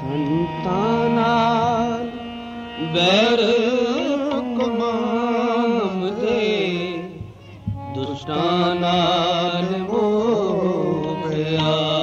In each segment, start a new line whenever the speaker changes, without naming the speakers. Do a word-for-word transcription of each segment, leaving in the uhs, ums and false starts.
ਸੰਤਾਂ ਨਾਲ ਬੈਰ ਕਮਾਮ ਦੇ, ਦੁਸ਼ਟਾਂ ਨਾਲ ਮੋਹ ਪਿਆਰ।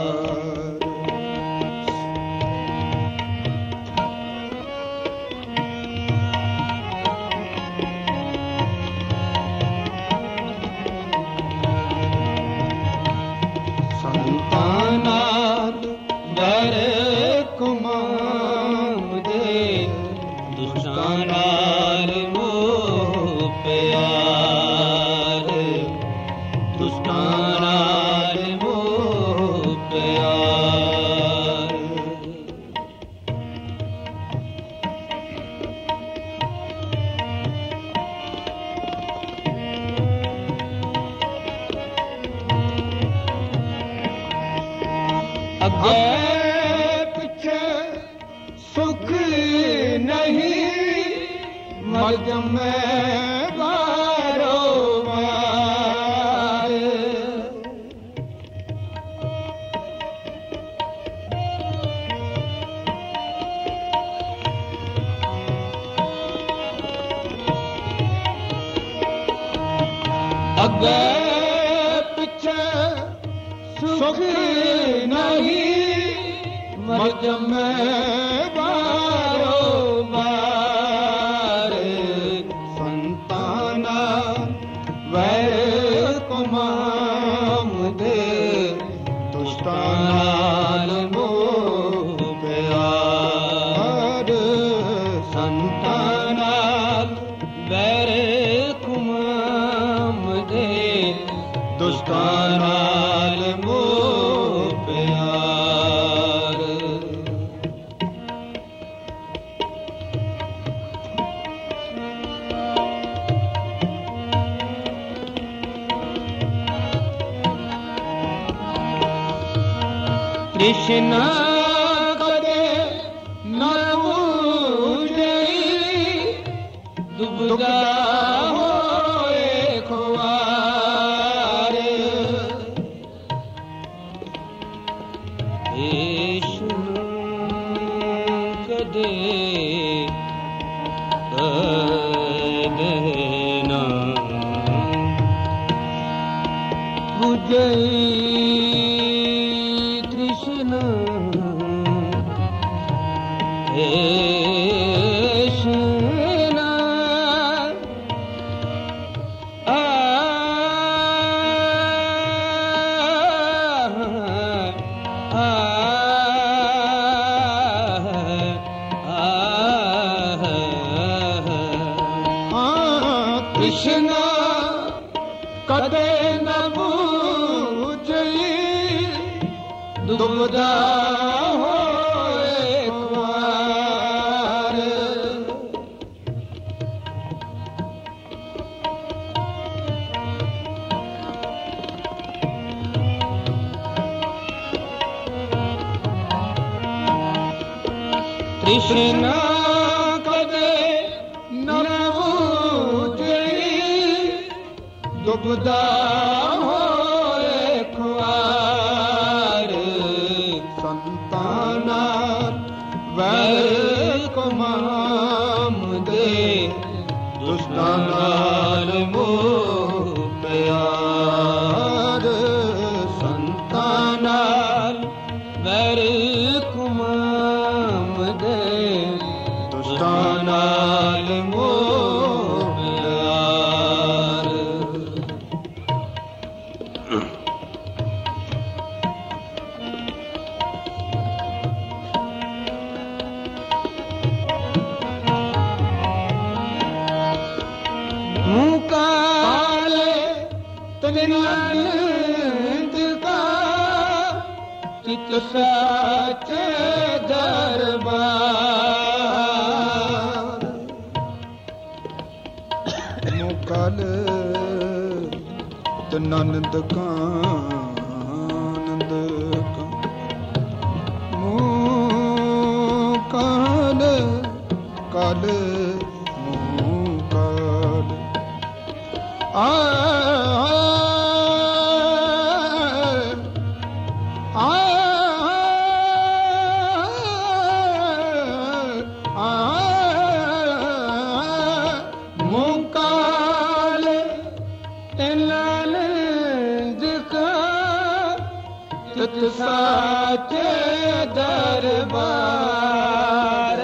ਸੰਤਾਂ ਨਾਲ ਬੈਰ ਕਮਾਮ ਦੇ, ਦੁਸ਼ਟਾਂ ਨਾਲ ਮੋਹ ਪਿਆਰ, ਦੁਸ਼ਟਾਂ ਨਾਲ ਮੋਹ ਪਿਆਰ। ਅੱਗੇ ਪਿੱਛੇ ਸੁਖ ਨਹੀਂ, ਮਰ ਜੰਮੇ ਵਾਰੋ ਵਾਰ। ਅੱਗੇ ਪਿੱਛੇ ਸੁਖ ਨਹੀਂ, ਮਰ ਜੰਮੇ ਵਾਰੋ ਵਾਰ। ਸੰਤਾਂ ਨਾਲ ਵੈਰ ਕਮਾਮ ਦੇ, ਦੁਸ਼ਟਾਂ ਨਾਲ ਮੋਹ ਪਿਆਰ। ਸੰਤਾਂ ਨਾਲ ਵੈਰ ਕਮਾਮ ਦੇ, ਦੁਸ਼ਟਾਂ ਨਾਲ ਮੋਹ ਪਿਆਰ। ਕ੍ਰਿਸ਼ਨ ਕਦੇ ਨ ਬੂਝਈ, ਦੁਬਦਾ ਹੋਏ ਖੁਆਰ। ਕ੍ਰਿਸ਼ਨ ਕਦੇ ਕਦੇ ਨ ਬੂਝਈ, ਕ੍ਰਿਸ਼ਨ ਕ੍ਰਿਸ਼ਨ ਆ ਆ ਕ੍ਰਿਸ਼ਨ ਕਦੇ ਨ ਬੂਝਈ, ਦੁਬਦਾ ਹੋਏ ਖੁਆਰ। ਕ੍ਰਿਸ਼ਨ ਕਦੇ ਨ ਬੂਝਈ, ਦੁਬਦਾ ਹੋਏ ਖੁਆਰ। ਸੰਤਾਂ ਨਾਲ ਵੈਰ ਕਮਾਮ ਦੇ, ਦੁਸ਼ਟਾਂ ਨਾਲ ਮੋਹ ਪਿਆਰ। ਸੰਤਾਂ ਨਾਲ ਵੈਰ ਕਮਾਮ ਦੇ, ਦੁਸ਼ਟਾਂ ਨਾਲ ਮੋਹ ਪਿਆਰ। ਮੂੰਹ ਕਾਲੇ ਤਨਿੰਦ ਕਾ, ਚਿਤ ਸਾਚੇ ਦਰਬਾਰ। ਮੂੰਹ ਕਾਲੇ ਤਨਿੰਦ ਕਾ, ਆਨੰਦ ਕਾ। ਮੂੰਹ ਕਾਲੇ ਕਾਲੇ ਮੂੰਹ ਕਾਲੇ ਆ ਆ ਸਾਚੇ ਦਰਬਾਰ।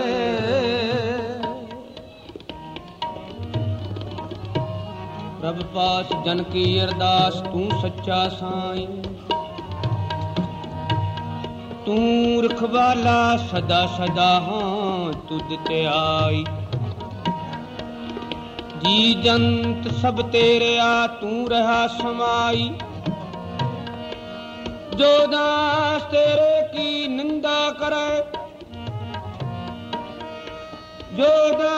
ਪ੍ਰਭ ਪਾਸ ਜਨ ਕੀ ਅਰਦਾਸ ਤੂੰ ਸੱਚਾ ਸਾਈਂ। ਤੂੰ ਰਖਵਾਲਾ ਸਦਾ ਸਦਾ ਹਾਂ ਤੁਧ ਤੇ ਆਈ। ਜੀ ਜੰਤ ਸਭ ਤੇਰਿਆ ਤੂੰ ਰਹਾ ਸਮਾਈ। ਜੋ ਦਾਸ ਤੇਰੇ ਕੀ ਨਿੰਦਾ ਕਰੇ, ਜੋ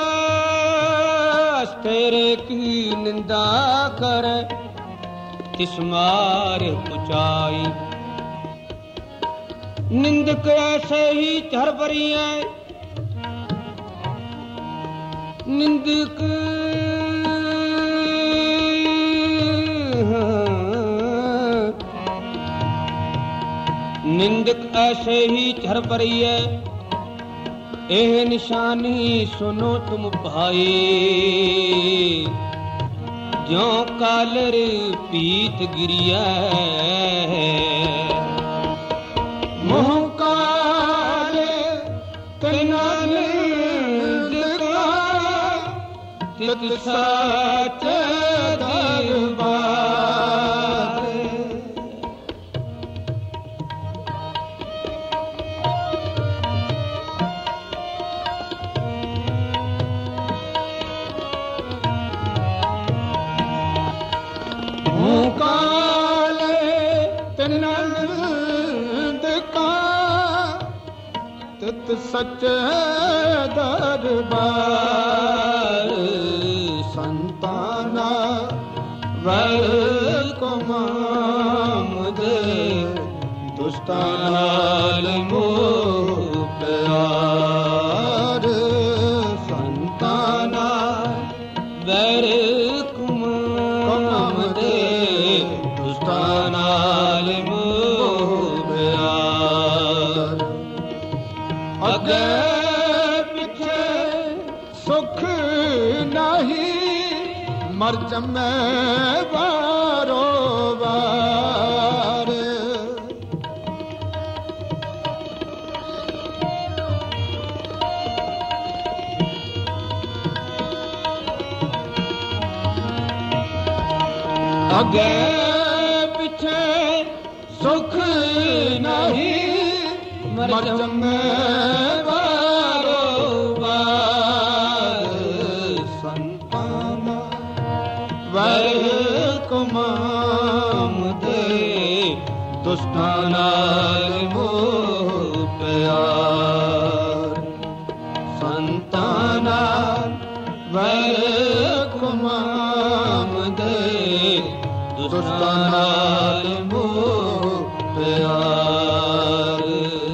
ਦਾਸ ਤੇਰੇ ਕੀ ਨਿੰਦਾ ਕਰੇ, ਤਿਸ ਮਾਰ ਪੁਚਾਈ। ਨਿੰਦਕ ਐਸੇ ਹੀ ਝਰ ਭਰੀਐ, ਨਿੰਦਕ ਨਿੰਦਕ ਐਸੇ ਹੀ ਝਰ ਭਰੀਐ। ਇਹ ਨਿਸ਼ਾਨੀ ਸੁਨੋ ਤੁਮ ਭਾਈ, ਜਿਉ ਕਾਲਰ ਪੀਤ ਗਿਰੀਐ।
ਮੋਹ ਕਾਲੇ ਤੈਨਾ ਨਿੰਦਕਾ, ਤਿਤ ਸਾਚੇ ਦਰਬਾਰ। ਮੋਹ ਕਾਲੇ ਤੈਨਾ ਨਿੰਦਕਾ, ਤਿਤ ਸੱਚੇ ਦਰਬਾਰ। ਸੰਤਾਨਾ ਵਰ ਕੁਮਾਮ ਦੇ, ਦੁਸ਼ਟਾਂ ਨਾਲ ਮੋਹ ਪਿਆਰ। ਸੰਤਾਨਾ ਵਰ ਕੁਮਾਮ ਦੇ, ਦੁਸ਼ਟਾਂ ਨਾਲ ਮੋਹ ਪਿਆਰ। ਅੱਗੇ ਪਿੱਛੇ ਸੁਖ ਨਹੀਂ, ਮਰ ਜੰਮੇ ਵਾਰੋ ਵਾਰ। ਅੱਗੇ ਪਿੱਛੇ ਸੁਖ ਨਹੀਂ, ਮਰ ਜੰਮੇ ਵਾਰੋ ਵਾਰ। ਸੰਤਾਨਾ ਵਰ ਕੁਮਾਮ ਦੇ, ਦੁਸ਼ਟਾਂ ਨਾਲ ਮੋਹ ਪਿਆਰ। ਸੰਤਾਨਾ ਵਰ ਕੁਮਾਮ ਦੇ, ਦੁਸ਼ਟਾਂ ਨਾਲ ਮੋਹ ਪਿਆਰ।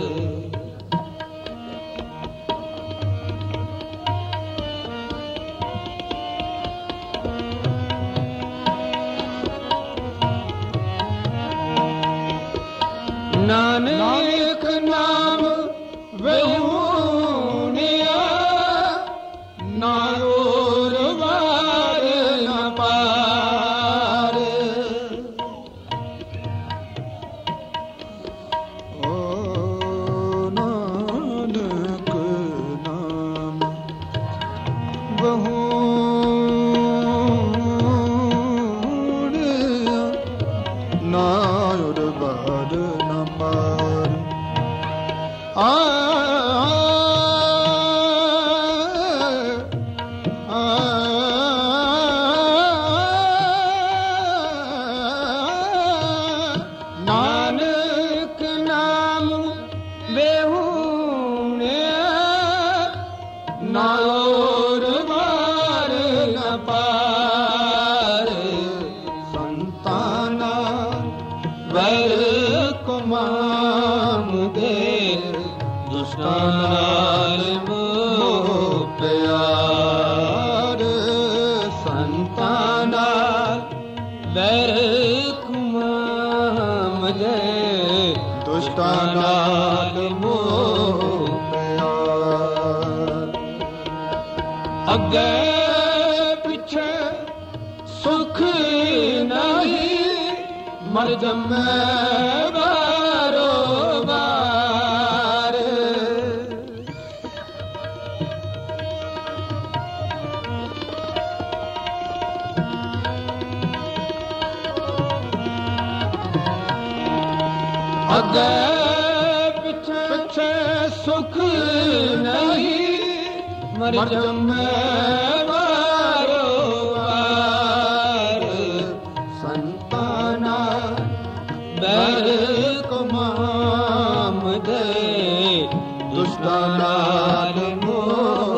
ਨਾਨਕ ਨਾਮ ਵਿਹੂਣਿਆ, ਨਾ ਹੋਰ ਵਾਰ ਨਾ ਪਾਰ। ਓ ਨਾਨਕ ਨਾਮ ਵਿਹੂਣਿਆ, ਨਾ ਹੋਰ ਵਾਰ ਨਾ ਪਾਰ। ਆ ਨਾਨਕ ਨਾਮ ਵਿਹੂਣਿਆ, ਨਾ ਹੋਰ ਵਾਰ ਨਾ ਪਾਰ। ਸੰਤਾਨਾ ਵਰ ਕੁਮਾਮ ਦੇ, ਦੁਸ਼ਟਾਂ ਨਾਲ ਮੋਹ ਪਿਆਰ। ਸੰਤਾਂ ਨਾਲ ਵੈਰ ਕੁਮਾਮ ਦੇ, ਦੁਸ਼ਟਾਂ ਨਾਲ ਮੋਹ ਪਿਆਰ। ਅੱਗੇ ਪਿੱਛੇ ਸੁਖ ਨਹੀਂ, ਮਰ ਜੰਮੇ ਵਾਰੋ ਵਾਰ।
ਅੱਗੇ ਪਿੱਛੇ ਪਿੱਛੇ ਸੁਖ ਨਹੀਂ ਮਰ ਜੰਮੇ ਵਾਰੋ ਵਾਰ ਸੰਤਾਨਾ ਬੈਰ ਕਮਾਮ ਦੇ ਦੁਸ਼ਟਾਂ ਨਾਲ ਮੋਹ